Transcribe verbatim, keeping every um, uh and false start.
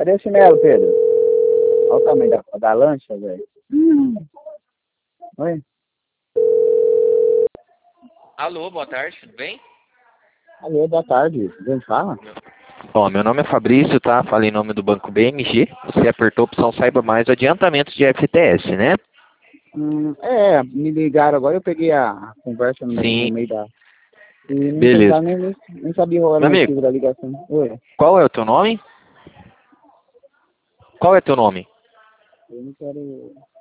Cadê o chinelo, Pedro? Olha o tamanho da, da lancha, velho. Hum. Oi? Alô, boa tarde, tudo bem? Alô, boa tarde. Quem fala? Bom, meu nome é Fabrício, tá? Falei em nome do Banco B M G. Você apertou a opção Saiba Mais adiantamentos de F T S, né? Hum, é, me ligaram agora, eu peguei a, a conversa no, no Sim, meio da... E não beleza. precisava nem, nem, nem sabia qual era Meu o amigo, motivo da ligação. Oi? qual é o teu nome? Qual é teu nome? Eu não quero...